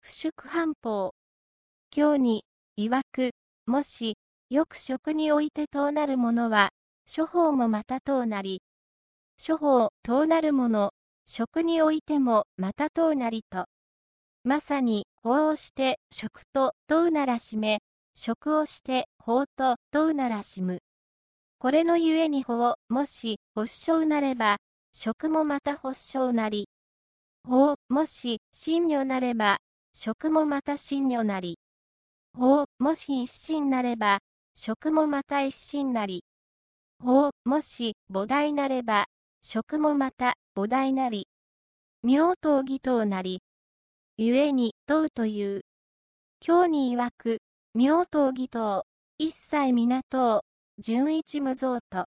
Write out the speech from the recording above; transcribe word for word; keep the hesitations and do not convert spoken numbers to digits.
不祝半法。経に、曰く、もし、よく職において当なるものは、諸法もまた当なり。諸法、当なるもの、職においてもまた当なりと。まさに、法をして職と当ならしめ、職をして法と当ならしむ。これのゆえに法、もし、保証なれば、職もまた保証なり。法、もし、真如なれば、職もまた真如なり。法、もし一心なれば、職もまた一心なり。法、もし菩提なれば、職もまた菩提なり。妙当義当なり。故に、当という。経に曰く、妙当義当、一切皆当、純一無造と。